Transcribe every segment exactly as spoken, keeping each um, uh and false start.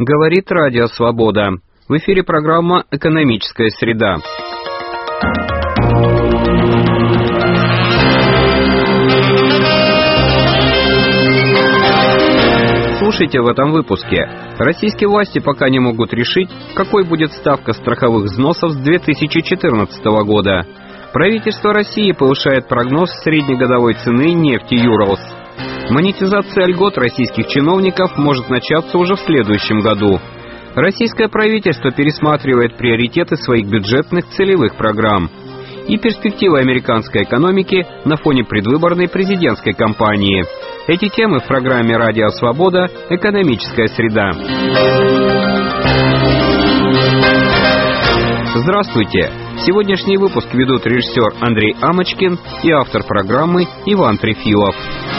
Говорит Радио Свобода. В эфире программа «Экономическая среда». Слушайте в этом выпуске. Российские власти пока не могут решить, какой будет ставка страховых взносов с две тысячи четырнадцатого года. Правительство России повышает прогноз среднегодовой цены нефти Юралс. Монетизация льгот российских чиновников может начаться уже в следующем году. Российское правительство пересматривает приоритеты своих бюджетных целевых программ. И перспективы американской экономики на фоне предвыборной президентской кампании. Эти темы в программе «Радио Свобода. Экономическая среда». Здравствуйте! Сегодняшний выпуск ведут режиссер Андрей Амочкин и автор программы Иван Трефилов.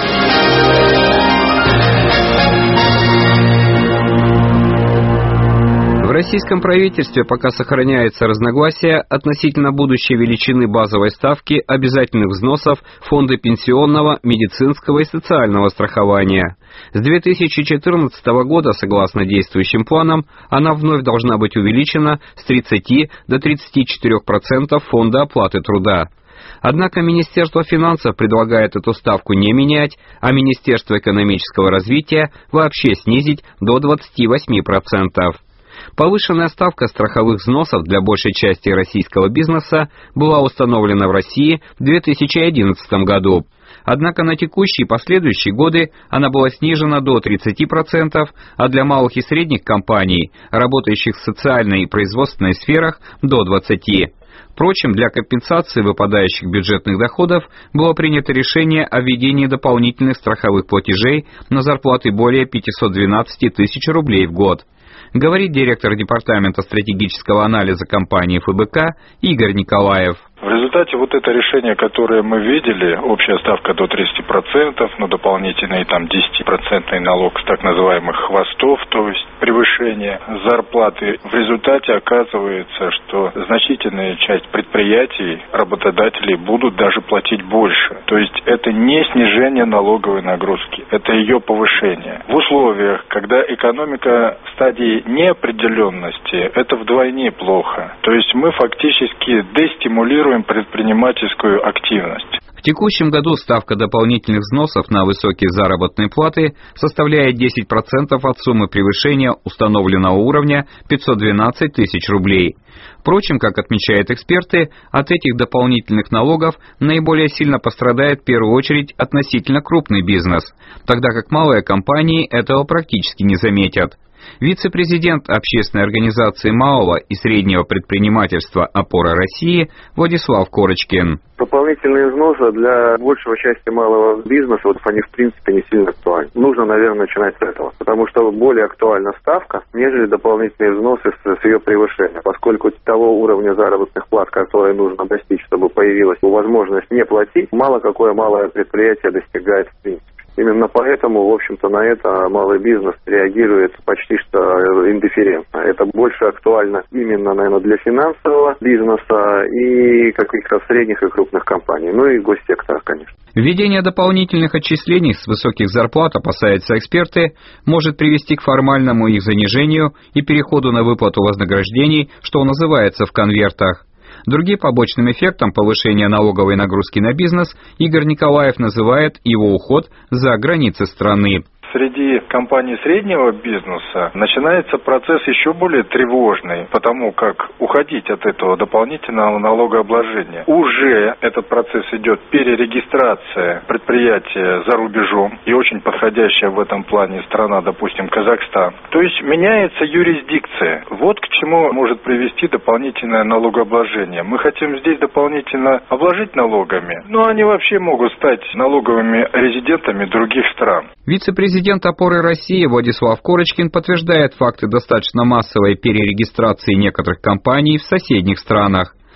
В российском правительстве пока сохраняется разногласие относительно будущей величины базовой ставки обязательных взносов Фонда пенсионного, медицинского и социального страхования. С две тысячи четырнадцатого года, согласно действующим планам, она вновь должна быть увеличена с тридцати до тридцати четырёх процентов Фонда оплаты труда. Однако Министерство финансов предлагает эту ставку не менять, а Министерство экономического развития вообще снизить до двадцати восьми процентов. Повышенная ставка страховых взносов для большей части российского бизнеса была установлена в России в две тысячи одиннадцатом году. Однако на текущие и последующие годы она была снижена до тридцати процентов, а для малых и средних компаний, работающих в социальной и производственной сферах, до двадцати процентов. Впрочем, для компенсации выпадающих бюджетных доходов было принято решение о введении дополнительных страховых платежей на зарплаты более пятисот двенадцати тысяч рублей в год. Говорит директор департамента стратегического анализа компании эф бэ ка Игорь Николаев. В результате вот это решение, которое мы видели, общая ставка до тридцати процентов, но дополнительный там десятипроцентный налог с так называемых хвостов, то есть превышение зарплаты, в результате оказывается, что значительная часть предприятий, работодателей будут даже платить больше. То есть это не снижение налоговой нагрузки, это ее повышение. В условиях, когда экономика в стадии неопределенности, это вдвойне плохо. То есть мы фактически дестимулируем предпринимательскую активность. В текущем году ставка дополнительных взносов на высокие заработные платы составляет десять процентов от суммы превышения установленного уровня пятьсот двенадцать тысяч рублей. Впрочем, как отмечают эксперты, от этих дополнительных налогов наиболее сильно пострадает в первую очередь относительно крупный бизнес, тогда как малые компании этого практически не заметят. Вице-президент общественной организации малого и среднего предпринимательства «Опора России» Владислав Корочкин. Дополнительные взносы для большего части малого бизнеса, вот они в принципе не сильно актуальны. Нужно, наверное, начинать с этого, потому что более актуальна ставка, нежели дополнительные взносы с, с ее превышения, поскольку того уровня заработных плат, который нужно достичь, чтобы появилась возможность не платить, мало какое малое предприятие достигает в принципе. Именно поэтому, в общем-то, на это малый бизнес реагирует почти что индифферентно. Это больше актуально именно, наверное, для финансового бизнеса и каких-то средних и крупных компаний, ну и госсектора, конечно. Введение дополнительных отчислений с высоких зарплат, опасаются эксперты, может привести к формальному их занижению и переходу на выплату вознаграждений, что называется в конвертах. Другим побочным эффектом повышения налоговой нагрузки на бизнес Игорь Николаев называет его уход за границы страны. Среди компаний среднего бизнеса начинается процесс еще более тревожный, потому как уходить от этого дополнительного налогообложения. Уже этот процесс идет перерегистрация предприятия за рубежом, и очень подходящая в этом плане страна, допустим, Казахстан. То есть меняется юрисдикция. Вот к чему может привести дополнительное налогообложение. Мы хотим здесь дополнительно обложить налогами, но они вообще могут стать налоговыми резидентами других стран. Вице-президент «Опоры России» Владислав Корочкин подтверждает факты достаточно массовой перерегистрации некоторых компаний в соседних странах.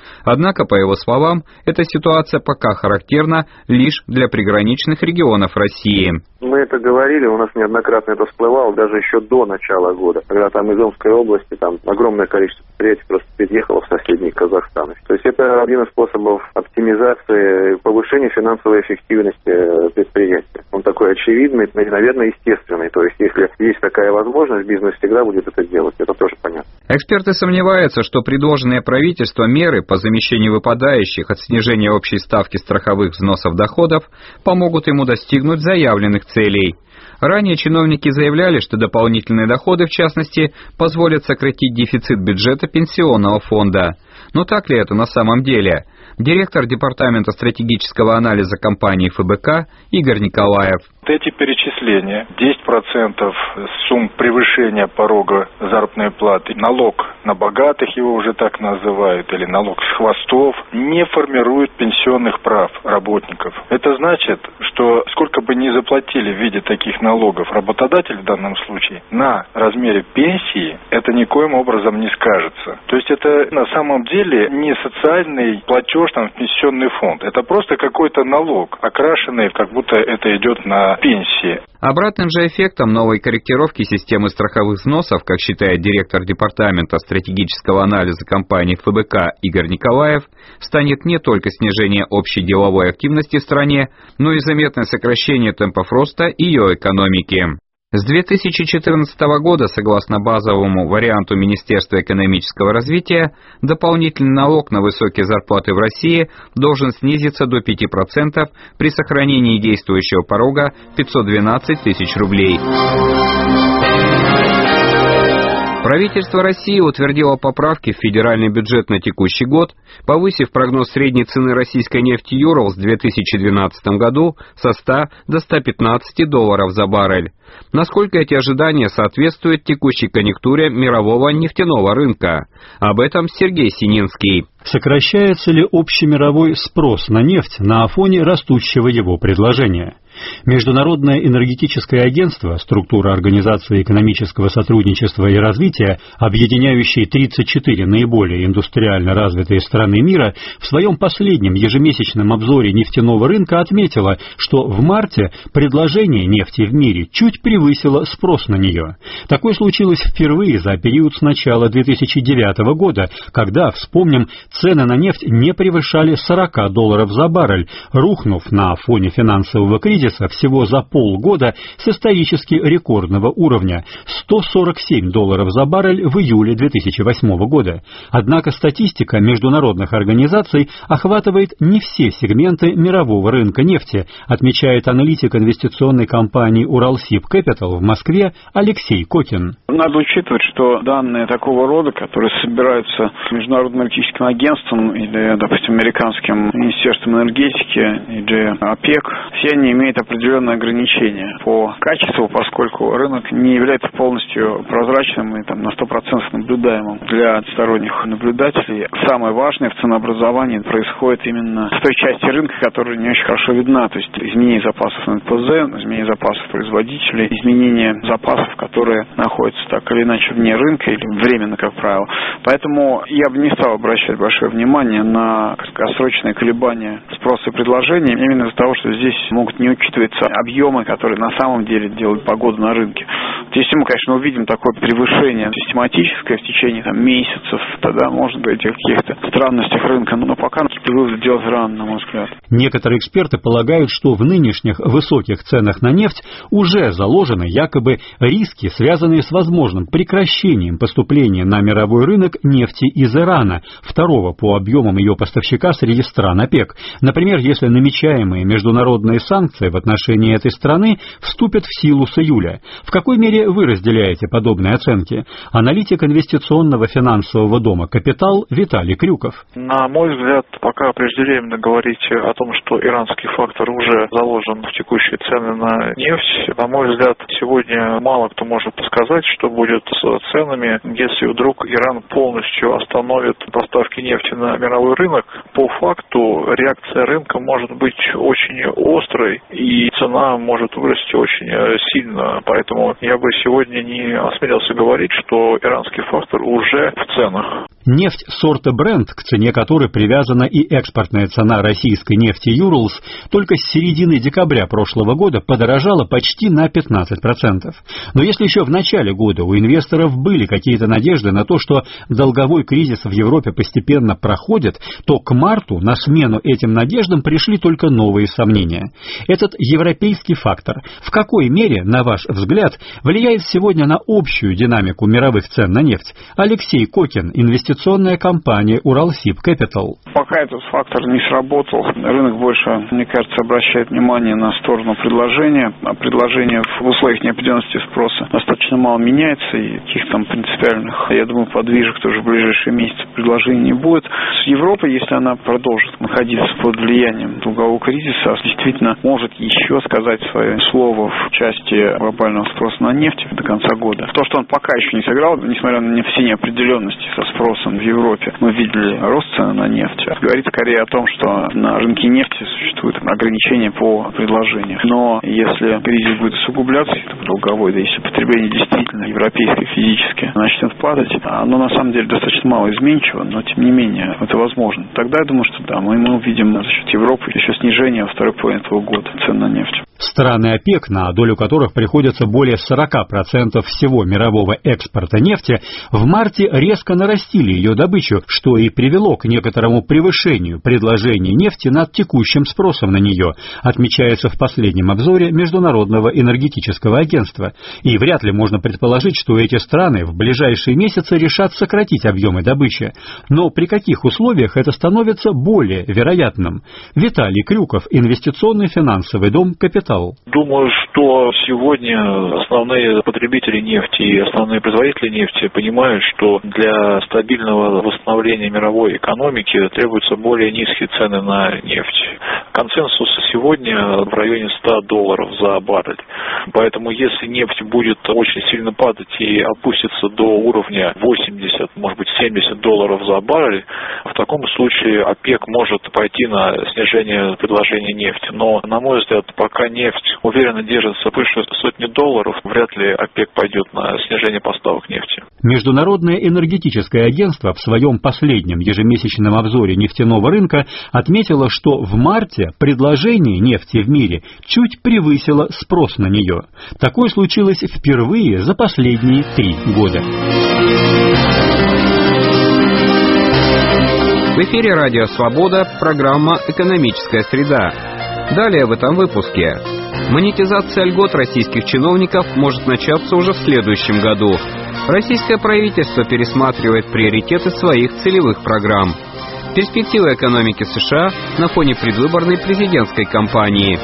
Однако, по его словам, эта ситуация пока характерна лишь для приграничных регионов России. Мы это говорили, у нас неоднократно это всплывало, даже еще до начала года, когда там из Омской области там огромное количество предприятий просто переехало в соседний Казахстан. То есть это один из способов оптимизации, повышения финансовой эффективности предприятия. Он такой очевидный и, наверное, естественный. То есть если есть такая возможность, бизнес всегда будет это делать. Это тоже понятно. Эксперты сомневаются, что предложенные правительством меры по замещению выпадающих от снижения общей ставки страховых взносов доходов помогут ему достигнуть заявленных целей. Ранее чиновники заявляли, что дополнительные доходы, в частности, позволят сократить дефицит бюджета пенсионного фонда. Но так ли это на самом деле? Директор Департамента стратегического анализа компании эф бэ ка Игорь Николаев. Эти перечисления, десять процентов сумм превышения порога заработной платы, налог на богатых, его уже так называют, или налог с хвостов, не формируют пенсионных прав работников. Это значит, что сколько бы ни заплатили в виде таких налогов работодатель в данном случае, на размере пенсии это никоим образом не скажется. То есть это на самом деле не социальный платеж там, в пенсионный фонд. Это просто какой-то налог, окрашенный, как будто это идет на пенсии. Обратным же эффектом новой корректировки системы страховых взносов, как считает директор Департамента стратегического анализа компании эф бэ ка Игорь Николаев, станет не только снижение общей деловой активности в стране, но и заметное сокращение темпов роста ее экономики. С две тысячи четырнадцатого года, согласно базовому варианту Министерства экономического развития, дополнительный налог на высокие зарплаты в России должен снизиться до пяти процентов при сохранении действующего порога пятьсот двенадцать тысяч рублей. Правительство России утвердило поправки в федеральный бюджет на текущий год, повысив прогноз средней цены российской нефти Юралс в две тысячи двенадцатом году со ста до ста пятнадцати долларов за баррель. Насколько эти ожидания соответствуют текущей конъюнктуре мирового нефтяного рынка? Об этом Сергей Сининский. Сокращается ли общемировой спрос на нефть на фоне растущего его предложения? Международное энергетическое агентство, структура Организации экономического сотрудничества и развития, объединяющей тридцать четыре наиболее индустриально развитые страны мира, в своем последнем ежемесячном обзоре нефтяного рынка отметило, что в марте предложение нефти в мире чуть превысило спрос на нее. Такое случилось впервые за период с начала две тысячи девятого года, когда, вспомним, цены на нефть не превышали сорока долларов за баррель, рухнув на фоне финансового кризиса всего за полгода с исторически рекордного уровня – сто сорок семь долларов за баррель в июле две тысячи восьмого года. Однако статистика международных организаций охватывает не все сегменты мирового рынка нефти, отмечает аналитик инвестиционной компании Уралсиб Кэпитал в Москве Алексей Кокин. Надо учитывать, что данные такого рода, которые собираются Международным энергетическим агентством или, допустим, американским министерством энергетики или ОПЕК, все они имеют определенные ограничения по качеству, поскольку рынок не является полностью прозрачным и там, на сто процентов наблюдаемым для сторонних наблюдателей. Самое важное в ценообразовании происходит именно в той части рынка, которая не очень хорошо видна, то есть изменение запасов на эн пэ зэ, изменение запасов производителей, изменение запасов, которые находятся так или иначе вне рынка или временно, как правило. Поэтому я бы не стал обращать большое внимание на краткосрочные колебания спроса и предложения, именно из-за того, что здесь могут не учитываться объемы, которые на самом деле делают погоду на рынке. Если мы, конечно, увидим такое превышение систематическое в течение там, месяцев, тогда можно говорить о каких-то странностях рынка, но пока какие-то выводы делать рано, на мой взгляд. Некоторые эксперты полагают, что в нынешних высоких ценах на нефть уже заложены якобы риски, связанные с возможным прекращением поступления на мировой рынок нефти из Ирана, второго по объемам ее поставщика среди стран ОПЕК. Например, если намечаемые международные санкции в отношении этой страны вступят в силу с июля. В какой мере вы разделяете подобные оценки? Аналитик инвестиционного финансового дома «Капитал» Виталий Крюков. На мой взгляд, пока преждевременно говорить о том, что иранский фактор уже заложен в текущие цены на нефть. На мой взгляд, сегодня мало кто может сказать, что будет с ценами, если вдруг Иран полностью остановит поставки нефти на мировой рынок. По факту реакция рынка может быть очень острой, и цена может вырасти очень сильно. Поэтому я бы сегодня не осмелился говорить, что иранский фактор уже в ценах. Нефть сорта Brent, к цене которой привязана и экспортная цена российской нефти Urals, только с середины декабря прошлого года подорожала почти на пятнадцать процентов. Но если еще в начале года у инвесторов были какие-то надежды на то, что долговой кризис в Европе постепенно проходит, то к марту на смену этим надеждам пришли только новые сомнения. Этот европейский фактор в какой мере, на ваш взгляд, влияет сегодня на общую динамику мировых цен на нефть? Алексей Кокин, инвестиционная компания Уралсиб Capital. Пока этот фактор не сработал, рынок больше, мне кажется, обращает внимание на сторону предложения. А предложение в условиях неопределенности спроса достаточно мало меняется, и каких там принципиальных, я думаю, подвижек тоже в ближайшие месяцы предложений не будет. С Европой, если она продолжит находиться под влиянием долгового кризиса, действительно может еще сказать свое слово в части глобального спроса на нефть до конца года. То, что он пока еще не сыграл, несмотря на все неопределенности со спросом в Европе, мы видели рост цены на нефть, говорит скорее о том, что на рынке нефти существует ограничение по предложению. Но если кризис будет усугубляться, долговой, да если потребление действительно европейское физически начнет падать, оно на самом деле достаточно мало изменчиво, но тем не менее это возможно. Тогда я думаю, что да, мы, мы увидим за счет Европы еще снижение во второй половине этого года цен на нефть. Страны ОПЕК, на долю которых приходится более сорок процентов всего мирового экспорта нефти, в марте резко нарастили ее добычу, что и привело к некоторому превышению предложения нефти над текущим спросом на нее, отмечается в последнем обзоре Международного энергетического агентства. И вряд ли можно предположить, что эти страны в ближайшие месяцы решат сократить объемы добычи. Но при каких условиях это становится более вероятным? Виталий Крюков, инвестиционный финансовый дом «Капитал». Думаю, что сегодня основные потребители нефти и основные производители нефти понимают, что для стабильного восстановления мировой экономики требуются более низкие цены на нефть. Консенсус сегодня в районе ста долларов за баррель. Поэтому если нефть будет очень сильно падать и опустится до уровня восемьдесят, может быть семьдесят долларов за баррель, в таком случае ОПЕК может пойти на снижение предложения нефти. Но, на мой взгляд, пока нефть уверенно держится выше сотни долларов, вряд ли ОПЕК пойдет на снижение поставок нефти. Международное энергетическое агентство в своем последнем ежемесячном обзоре нефтяного рынка отметило, что в марте предложение нефти в мире чуть превысило спрос на нее. Такое случилось впервые за последние три года. В эфире «Радио Свобода», программа «Экономическая среда». Далее в этом выпуске. Монетизация льгот российских чиновников может начаться уже в следующем году. Российское правительство пересматривает приоритеты своих целевых программ. Перспективы экономики США на фоне предвыборной президентской кампании.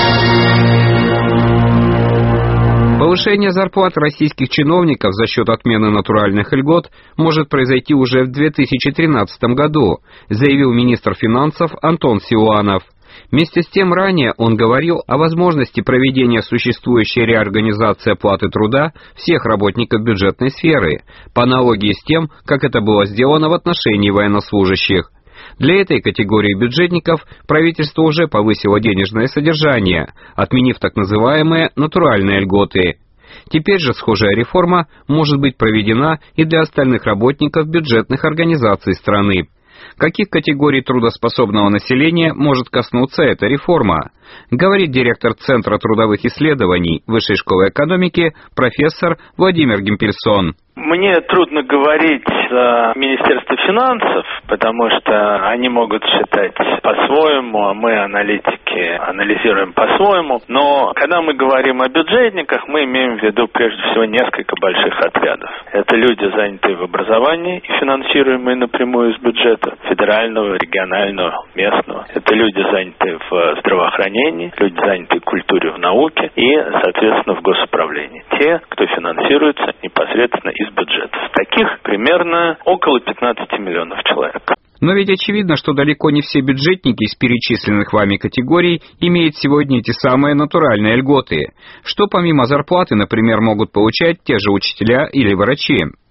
Повышение зарплат российских чиновников за счет отмены натуральных льгот может произойти уже в две тысячи тринадцатом году, заявил министр финансов Антон Силуанов. Вместе с тем, ранее он говорил о возможности проведения существующей реорганизации оплаты труда всех работников бюджетной сферы, по аналогии с тем, как это было сделано в отношении военнослужащих. Для этой категории бюджетников правительство уже повысило денежное содержание, отменив так называемые натуральные льготы. Теперь же схожая реформа может быть проведена и для остальных работников бюджетных организаций страны. Каких категорий трудоспособного населения может коснуться эта реформа? Говорит директор Центра трудовых исследований Высшей школы экономики профессор Владимир Гимпельсон. Мне трудно говорить за Министерство финансов, потому что они могут считать по-своему, а мы, аналитики, анализируем по-своему. Но когда мы говорим о бюджетниках, мы имеем в виду прежде всего несколько больших отрядов. Это люди, занятые в образовании и финансируемые напрямую из бюджета федерального, регионального, местного. Это люди, занятые в здравоохранении, люди, занятые в культуре, в науке и, соответственно, в госуправлении. Те, кто финансируется непосредственно из бюджетов. Таких примерно около пятнадцати миллионов человек. Но ведь очевидно, что далеко не все бюджетники из перечисленных вами категорий имеют сегодня эти самые натуральные льготы. Что помимо зарплаты, например, могут получать те же учителя или врачи?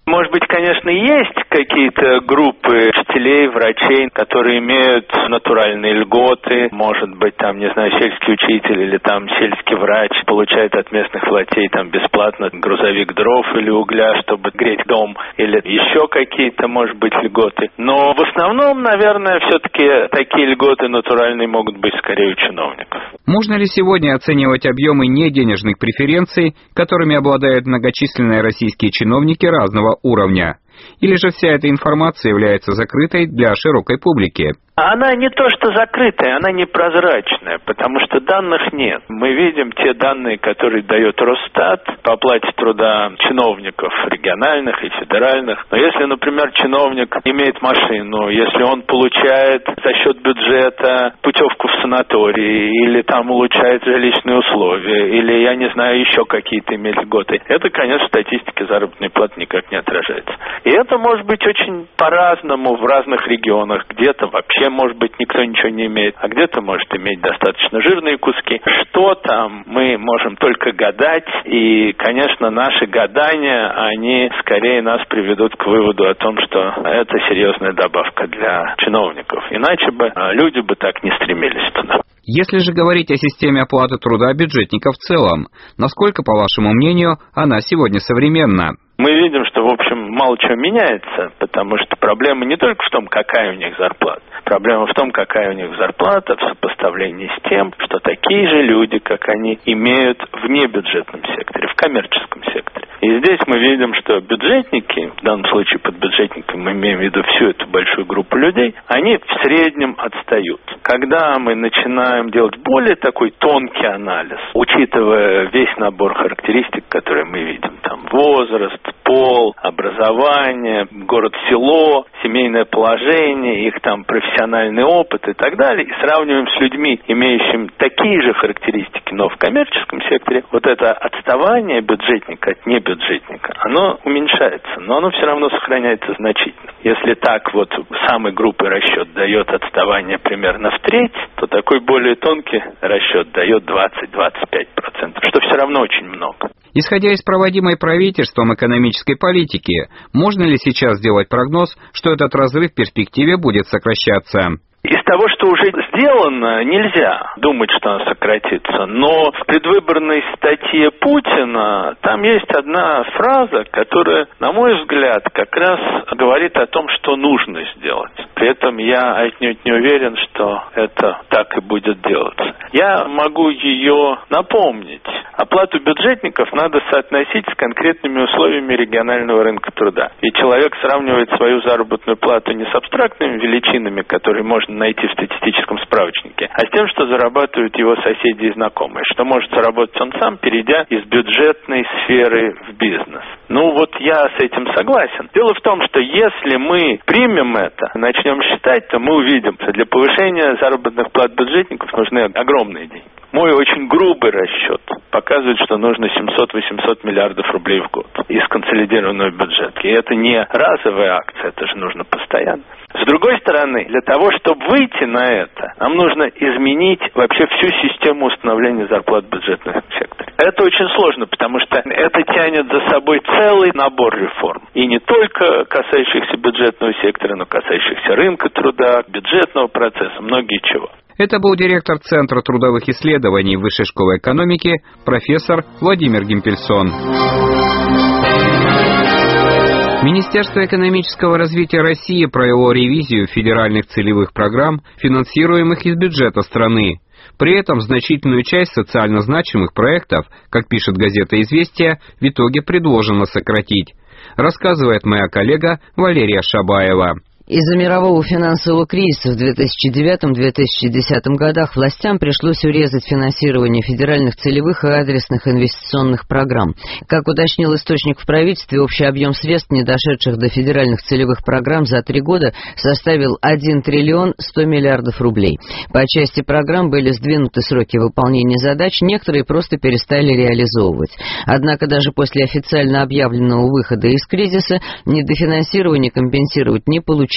Может быть, конечно, есть какие-то группы учителей, врачей, которые имеют натуральные льготы. Может быть, там, не знаю, сельский учитель или там сельский врач получает от местных властей там бесплатно грузовик дров или угля, чтобы греть дом, или еще какие-то, может быть, льготы. Но в основном, наверное, все-таки такие льготы натуральные могут быть скорее у чиновников. Можно ли сегодня оценивать объемы неденежных преференций, которыми обладают многочисленные российские чиновники разного уровня? Или же вся эта информация является закрытой для широкой публики? Она не то что закрытая, она непрозрачная, потому что данных нет. Мы видим те данные, которые дает Росстат по оплате труда чиновников региональных и федеральных. Но если, например, чиновник имеет машину, если он получает за счет бюджета путевку в санаторий, или там улучшает жилищные условия, или, я не знаю, еще какие-то имеет льготы, это, конечно, в статистике заработной платы никак не отражается. И это может быть очень по-разному в разных регионах. Где-то вообще, может быть, никто ничего не имеет, а где-то может иметь достаточно жирные куски. Что там, мы можем только гадать, и, конечно, наши гадания, они скорее нас приведут к выводу о том, что это серьезная добавка для чиновников. Иначе бы люди бы так не стремились туда. Если же говорить о системе оплаты труда бюджетников в целом, насколько, по вашему мнению, она сегодня современна? Мы видим, что, в общем, мало чего меняется, потому что проблема не только в том, какая у них зарплата. Проблема в том, какая у них зарплата в сопоставлении с тем, что такие же люди, как они, имеют в небюджетном секторе, в коммерческом секторе. И здесь мы видим, что бюджетники, в данном случае под бюджетниками мы имеем в виду всю эту большую группу людей, они в среднем отстают. Когда мы начинаем делать более такой тонкий анализ, учитывая весь набор характеристик, которые мы видим, там возраст, пол, образование, город-село, семейное положение, их там профессиональный опыт и так далее, и сравниваем с людьми, имеющими такие же характеристики, но в коммерческом секторе, вот это отставание бюджетника от небюджетника, оно уменьшается, но оно все равно сохраняется значительно. Если так вот самый грубый расчет дает отставание примерно в треть, то такой более тонкий расчет дает двадцать-двадцать пять процентов, что все равно очень много. Исходя из проводимой правительством экономической политики, можно ли сейчас сделать прогноз, что этот разрыв в перспективе будет сокращаться? Из того, что уже сделано, нельзя думать, что она сократится. Но в предвыборной статье Путина там есть одна фраза, которая, на мой взгляд, как раз говорит о том, что нужно сделать. При этом я отнюдь не уверен, что это так и будет делаться. Я могу ее напомнить. Оплату бюджетников надо соотносить с конкретными условиями регионального рынка труда. И человек сравнивает свою заработную плату не с абстрактными величинами, которые можно найти в статистическом справочнике, а с тем, что зарабатывают его соседи и знакомые, что может заработать он сам, перейдя из бюджетной сферы в бизнес. Ну вот я с этим согласен. Дело в том, что если мы примем это, начнем считать, то мы увидим, что для повышения заработных плат бюджетников нужны огромные деньги. Мой очень грубый расчет показывает, что нужно семьсот-восемьсот миллиардов рублей в год из консолидированного бюджета. И это не разовая акция, это же нужно постоянно. С другой стороны, для того, чтобы выйти на это, нам нужно изменить вообще всю систему установления зарплат в бюджетном секторе. Это очень сложно, потому что это тянет за собой целый набор реформ. И не только касающихся бюджетного сектора, но касающихся рынка труда, бюджетного процесса, многие чего. Это был директор Центра трудовых исследований Высшей школы экономики, профессор Владимир Гимпельсон. Министерство экономического развития России провело ревизию федеральных целевых программ, финансируемых из бюджета страны. При этом значительную часть социально значимых проектов, как пишет газета «Известия», в итоге предложено сократить, рассказывает моя коллега Валерия Шабаева. Из-за мирового финансового кризиса в две тысячи девятом — две тысячи десятом годах властям пришлось урезать финансирование федеральных целевых и адресных инвестиционных программ. Как уточнил источник в правительстве, общий объем средств, не дошедших до федеральных целевых программ за три года, составил один триллион сто миллиардов рублей. По части программ были сдвинуты сроки выполнения задач, некоторые просто перестали реализовывать. Однако даже после официально объявленного выхода из кризиса недофинансирование компенсировать не получилось.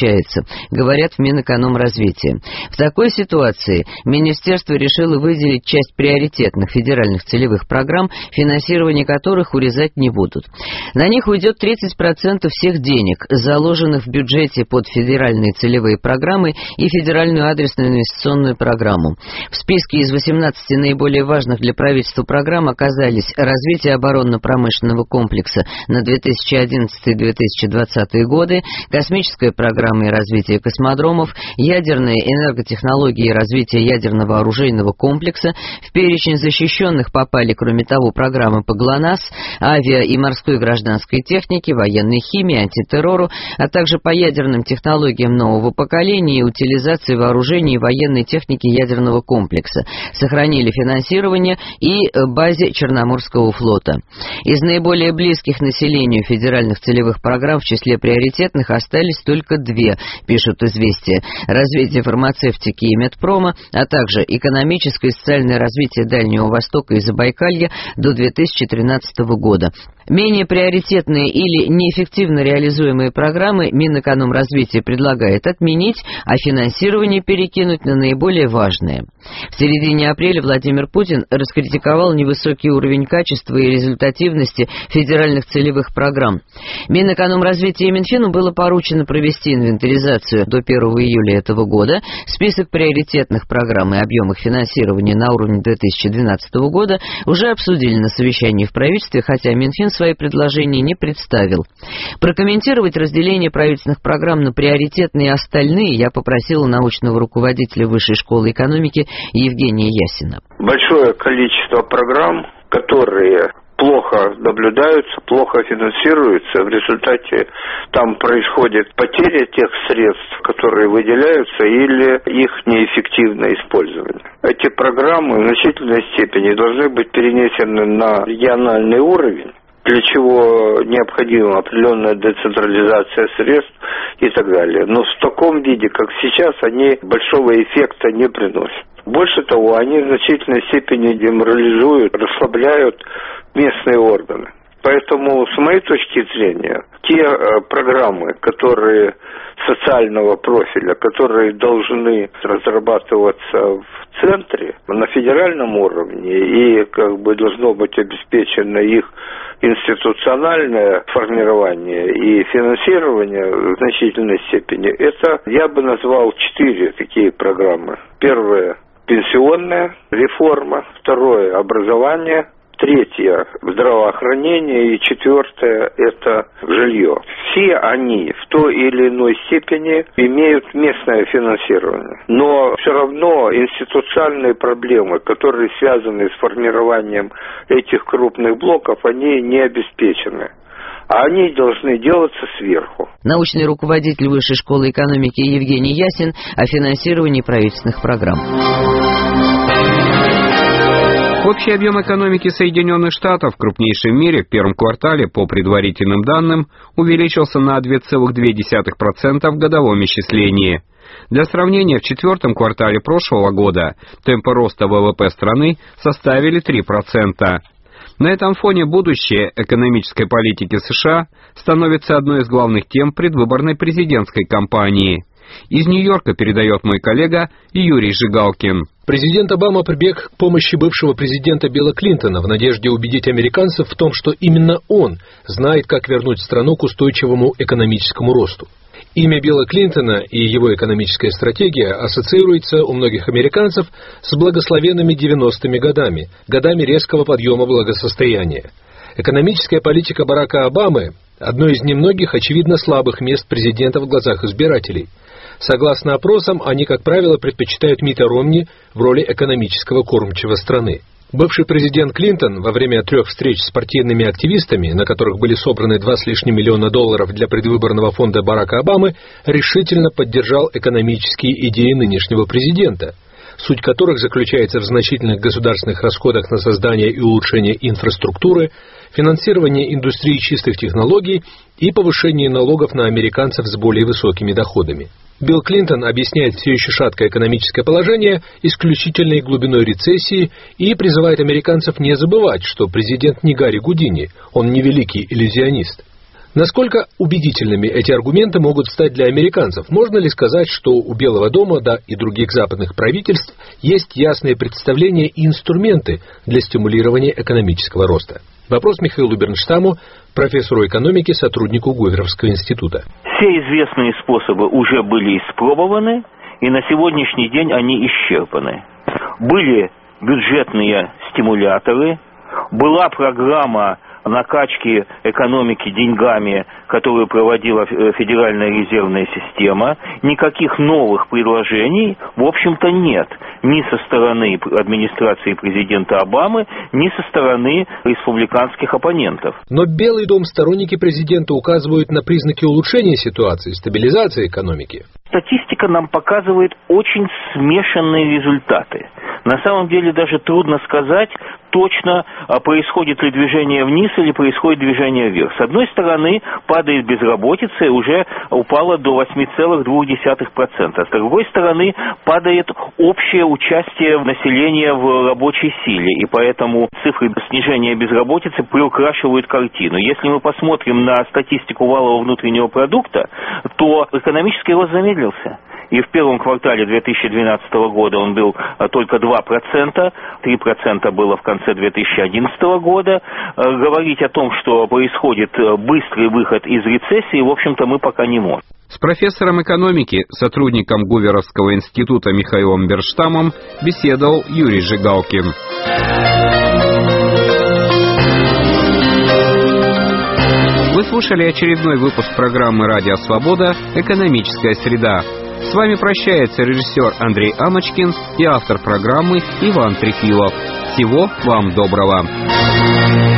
получается, говорят в Минэкономразвитии. В такой ситуации министерство решило выделить часть приоритетных федеральных целевых программ, финансирование которых урезать не будут. На них уйдет тридцать процентов всех денег, заложенных в бюджете под федеральные целевые программы и федеральную адресную инвестиционную программу. В списке из восемнадцати наиболее важных для правительства программ оказались развитие оборонно-промышленного комплекса на две тысячи одиннадцатый — две тысячи двадцатый годы, космическая программа и развитие космодромов, ядерные энерготехнологии и развитие ядерного оружейного комплекса. В перечень защищенных попали, кроме того, программы по ГЛОНАСС, авиа- и морской гражданской технике, военной химии, антитеррору, а также по ядерным технологиям нового поколения и утилизации вооружений и военной техники ядерного комплекса. Сохранили финансирование и базе Черноморского флота. Из наиболее близких населению федеральных целевых программ в числе приоритетных остались только две, пишут «Известия». Развитие фармацевтики и медпрома, а также экономическое и социальное развитие Дальнего Востока и Забайкалья до две тысячи тринадцатого года. Менее приоритетные или неэффективно реализуемые программы Минэкономразвития предлагает отменить, а финансирование перекинуть на наиболее важные. В середине апреля Владимир Путин раскритиковал невысокий уровень качества и результативности федеральных целевых программ. Минэкономразвития и Минфину было поручено провести инвентаризацию до первого июля этого года. Список приоритетных программ и объем их финансирования на уровне две тысячи двенадцатого года уже обсудили на совещании в правительстве, хотя Минфин свои предложения не представил. Прокомментировать разделение правительственных программ на приоритетные и остальные я попросила научного руководителя Высшей школы экономики Евгения Ясина. Большое количество программ, которые плохо наблюдаются, плохо финансируются. В результате там происходит потеря тех средств, которые выделяются, или их неэффективное использование. Эти программы в значительной степени должны быть перенесены на региональный уровень, для чего необходима определенная децентрализация средств и так далее. Но в таком виде, как сейчас, они большого эффекта не приносят. Больше того, они в значительной степени деморализуют, расслабляют местные органы. Поэтому, с моей точки зрения, те э, программы, которые социального профиля, которые должны разрабатываться в центре, на федеральном уровне, и как бы должно быть обеспечено их институциональное формирование и финансирование в значительной степени, это я бы назвал четыре такие программы. Первое – пенсионная реформа, второе – образование, третье – здравоохранение и четвертое – это жилье. Все они в той или иной степени имеют местное финансирование. Но все равно институциональные проблемы, которые связаны с формированием этих крупных блоков, они не обеспечены. А они должны делаться сверху. Научный руководитель Высшей школы экономики Евгений Ясин о финансировании правительственных программ. Общий объем экономики Соединенных Штатов, крупнейший в мире, в первом квартале, по предварительным данным, увеличился на два целых две десятых процента в годовом исчислении. Для сравнения, в четвертом квартале прошлого года темпы роста ВВП страны составили три процента. На этом фоне будущее экономической политики США становится одной из главных тем предвыборной президентской кампании. Из Нью-Йорка передает мой коллега Юрий Жигалкин. Президент Обама прибег к помощи бывшего президента Билла Клинтона в надежде убедить американцев в том, что именно он знает, как вернуть страну к устойчивому экономическому росту. Имя Билла Клинтона и его экономическая стратегия ассоциируется у многих американцев с благословенными девяностыми годами, годами резкого подъема благосостояния. Экономическая политика Барака Обамы – одно из немногих, очевидно, слабых мест президента в глазах избирателей. Согласно опросам, они, как правило, предпочитают Митта Ромни в роли экономического кормчего страны. Бывший президент Клинтон во время трех встреч с партийными активистами, на которых были собраны два с лишним миллиона долларов для предвыборного фонда Барака Обамы, решительно поддержал экономические идеи нынешнего президента, суть которых заключается в значительных государственных расходах на создание и улучшение инфраструктуры, финансирование индустрии чистых технологий и повышение налогов на американцев с более высокими доходами. Билл Клинтон объясняет все еще шаткое экономическое положение исключительной глубиной рецессии и призывает американцев не забывать, что президент не Гарри Гудини, он не великий иллюзионист. Насколько убедительными эти аргументы могут стать для американцев? Можно ли сказать, что у Белого дома, да и других западных правительств есть ясные представления и инструменты для стимулирования экономического роста? Вопрос Михаилу Бернштаму, профессору экономики, сотруднику Гуверовского института. Все известные способы уже были испробованы, и на сегодняшний день они исчерпаны. Были бюджетные стимуляторы, была программа накачки экономики деньгами, которую проводила Федеральная резервная система. Никаких новых предложений, в общем-то, нет. Ни со стороны администрации президента Обамы, ни со стороны республиканских оппонентов. Но Белый дом, сторонники президента указывают на признаки улучшения ситуации, стабилизации экономики. Статистика нам показывает очень смешанные результаты. На самом деле даже трудно сказать точно, происходит ли движение вниз или происходит движение вверх. С одной стороны, падает безработица и уже упала до восемь целых две десятых процента. С другой стороны, падает общее участие населения в рабочей силе. И поэтому цифры снижения безработицы приукрашивают картину. Если мы посмотрим на статистику валового внутреннего продукта, то экономический рост замедлился. И в первом квартале две тысячи двенадцатого года он был только два процента, три процента было в конце две тысячи одиннадцатого года. Говорить о том, что происходит быстрый выход из рецессии, в общем-то, мы пока не можем. С профессором экономики, сотрудником Гуверовского института Михаилом Бернштамом беседовал Юрий Жигалкин. Вы слушали очередной выпуск программы «Радио Свобода. Экономическая среда». С вами прощается режиссер Андрей Амочкин и автор программы Иван Трефилов. Всего вам доброго.